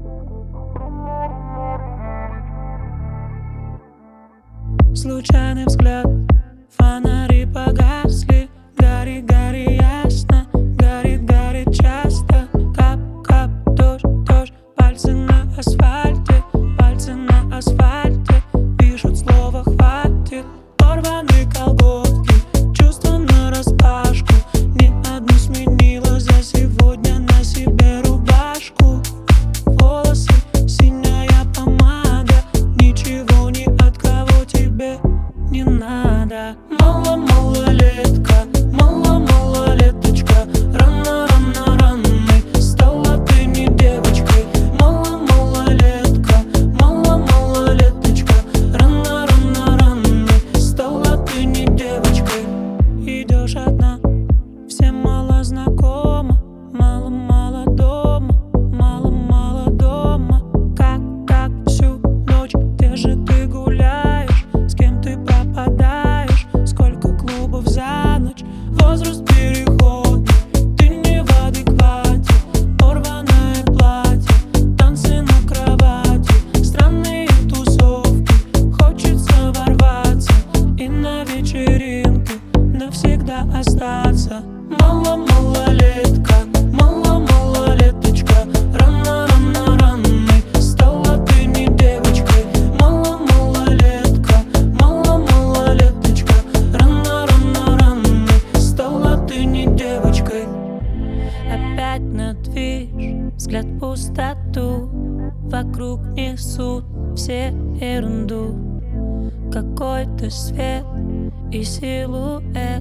Случайный взгляд, фонари погасли. Гори, гори ясно, горит, горит часто. Кап, кап, дождь, дождь, пальцы на асфальте. Пальцы на асфальте пишут слово «хватит». Порваны колготки, чувства нараспашку. Ни одну сменила за сегодня на себе рубашку. Волосы, синяя помада, ничего ни от кого тебе не надо. Мало, малолетка, мало, малолеточка. Рано, рано, ранной стала ты не девочкой. Мало, малолетка, мало, малолеточка. Рано, рано, ранной стала ты не девочкой. Идешь одна, всем мало знакома. Мало, мало дома, мало, мало дома. Как всю ночь, где же ты гуляешь? С кем ты пропадаешь? Сколько клубов за ночь? Возраст переходит, ты не в адеквате. Порванное платье, танцы на кровати, странные тусовки. Хочется ворваться и на вечеринке навсегда остаться. Мало, малолетка, мало, малолеточка. Рано, рано, ранной стала ты не девочкой. Мало, малолетка, мало, малолеточка. Рано, рано, ранной стала ты не девочкой. Опять на движ, взгляд в пустоту. Вокруг несут все ерунду. Какой-то свет и силуэт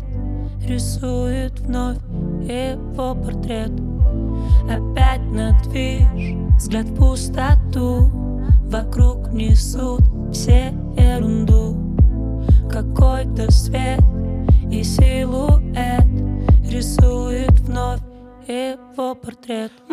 рисует вновь его портрет. Опять на движ, взгляд в пустоту. Вокруг несут все ерунду. Какой-то свет и силуэт рисует вновь его портрет.